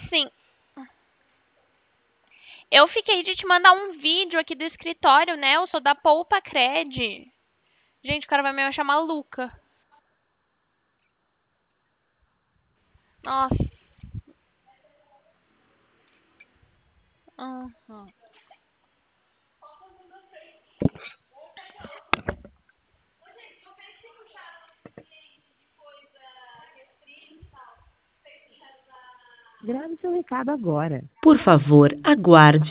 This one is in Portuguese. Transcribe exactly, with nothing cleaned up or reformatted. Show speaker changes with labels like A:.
A: Sim. Eu fiquei de te mandar um vídeo aqui do escritório, né? Eu sou da Poupa Cred. Gente, o cara vai me chamar maluca. Nossa. Uhum.
B: Grave seu recado agora.
C: Por favor, aguarde.